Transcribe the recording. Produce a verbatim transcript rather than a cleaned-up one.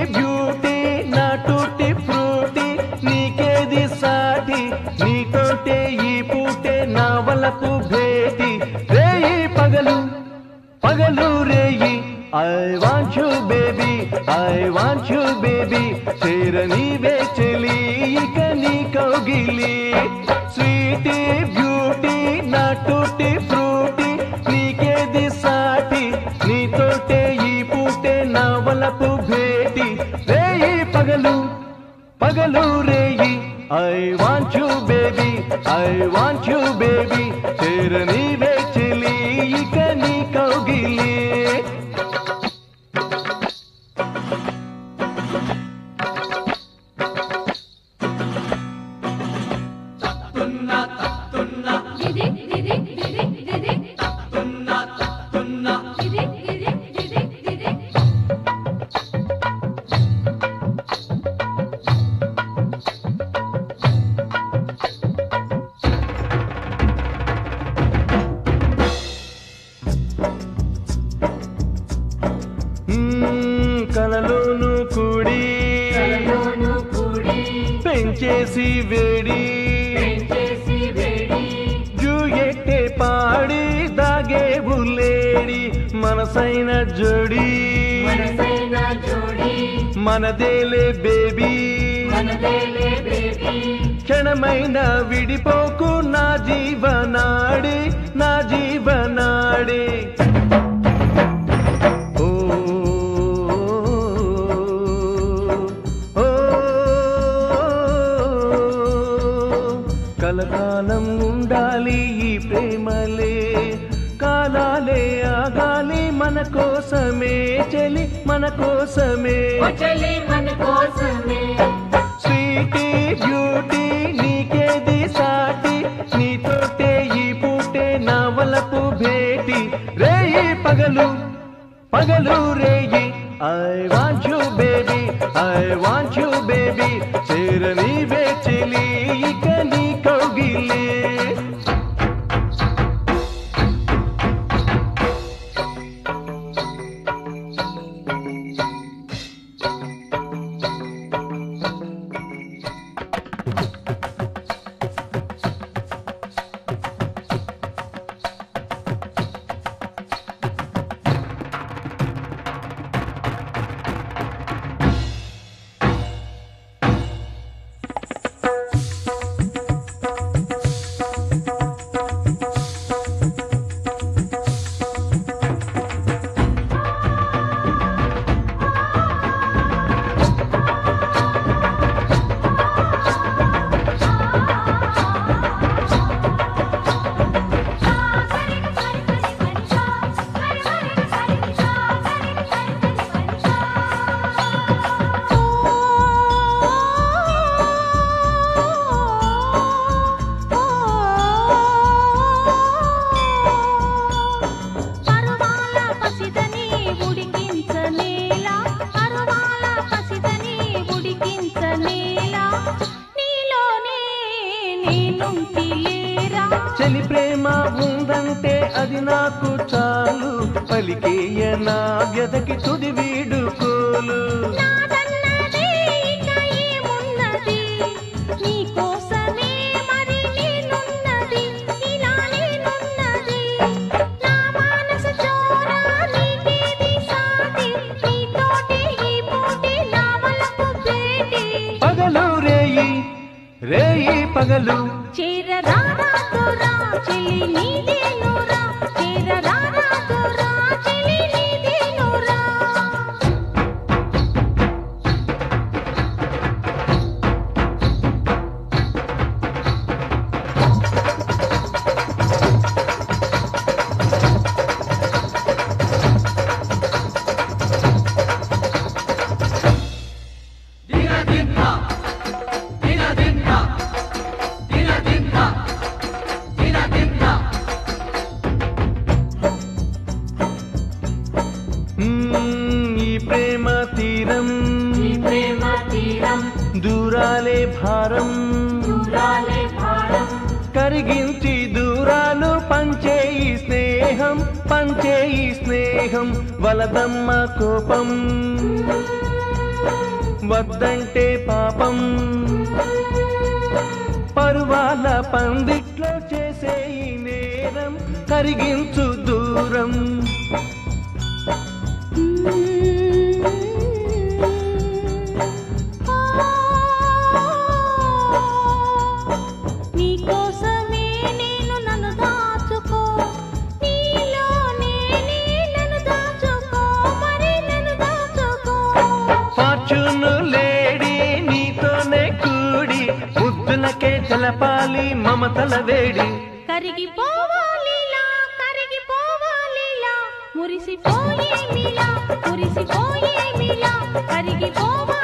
beauty నా tutti frutti నీకేది సాటి నీతోటే ఈ పూటే నా వలపు భేటి రేయి పగలు పగలు రేయి I want you baby I want you baby చేరనీవే చెలి ఇక నీ కౌగిలి స్వీటీ బ్యూటీ నా టూటీ ఫ్రూటీ నీకేది సాటి నీతోటే ఈ పూటే నా వలపు భేటి రేయి పగలు పగలు రేయి I want you baby I want you baby చేరనీవే చెలి ఇక నీ కౌగిలి కలలోను కూడి పెంచేసి వేడి జూయెట్టే పాడి దాగే బుల్లేడి మనసైన జోడి మనదేలే బేబీ క్షణమైన విడిపోకు నా జీవనాడి నా జీవనాడి కలకాలం ఉండాలి ఈ ప్రేమలే కాలాలే ఆగాలి మన కోసమే చెలి మన కోసమే స్వీటీ బ్యూటీ నీకేది సాటి నీతోటే ఈ పూటే నా వలపు భేటి రేయి పగలు పగలు రేయి I want you baby I want you baby చేరనీవే చెలి ఇక నీ కౌగిలి చెలి ప్రేమ ఉందంటే అది నాకు చాలు పలికేయ నా వ్యధకి తుది వీడుకోలు పగలు రేయి రేయి పగలు చేరరారా తోరా చెలి నీదేనురా చేరరారా తోరా చెలి నీదేనురా ప్రేమ తీరం దూరాలే భారం కరిగించి దూరాలు పంచేయి స్నేహం పంచేయి స్నేహం వలదమ్మ కోపం వద్దంటే పాపం పరువాల పందిట్లో చేసే ఈ నేరం కరిగించు దూరం నీకోసమే నేను నన్ను దాచుకో నీలోనే నన్ను దాచుకో మరి నన్ను దాచుకో ఫార్చ్యూన్ లేడీ నీతోనే కూడి ముద్దులకే తెలపాలి మమతల వేడి కరిగిపోవాలిలా కరిగిపోవాలిలా మురిసిపోయేమిలా మురిసిపోయేమిలా కరిగిపోవాలి